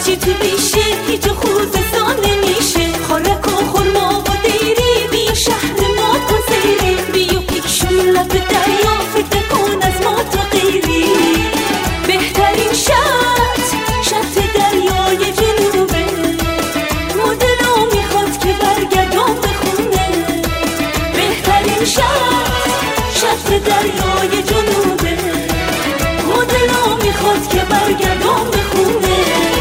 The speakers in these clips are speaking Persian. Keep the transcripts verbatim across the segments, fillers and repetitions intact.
هرچی تو بیشه هیچ خوزستان نمیشه. خارک و خورما و دیری بیا شهر ما کن سیری، بیا پیکشون لب دریا فکر کن از ما تو غیری. بهترین شط شط دریای جنوبه، مدلو میخواد که برگردم به خونه. بهترین شط شط دریای جنوبه، مدلو میخواد که برگردم به خونه.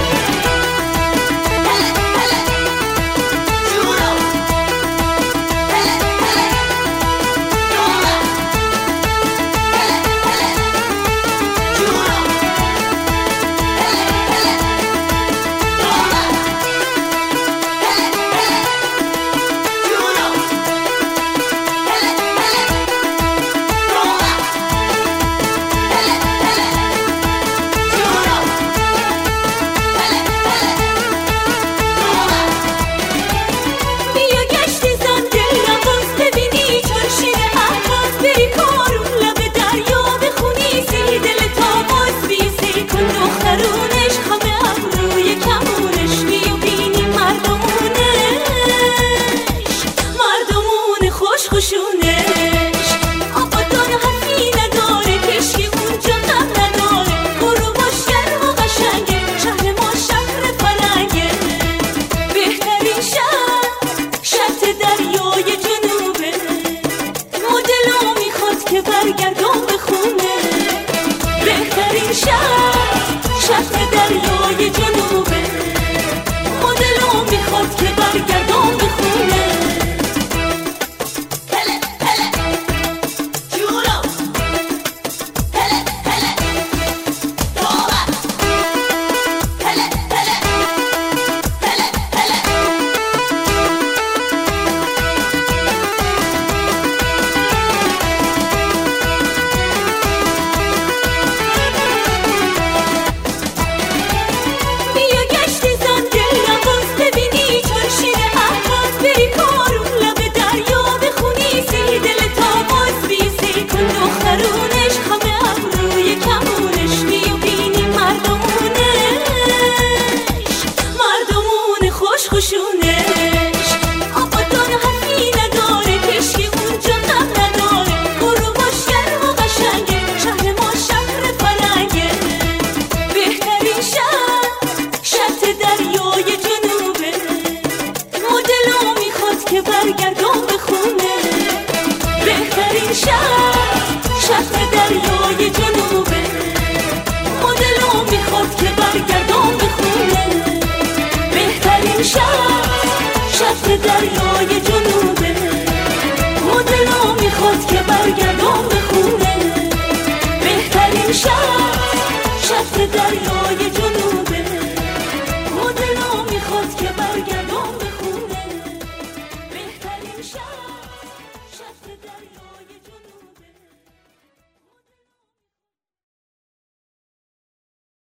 برگردم به خونه. بهترین شط شط دریای جنوبه، مدلو میخواد که برگردم به خونه. هله هله جونم، هله هله دوباره، هله هله هله هله. برگردم به خونه. بهترین شط شط دریای جنوبه، مدلو میخواد که برگردم به خونه. بهترین شط شط دریای جنوبه، مدلو میخواد که برگردم به خونه. بهترین شط شط دریای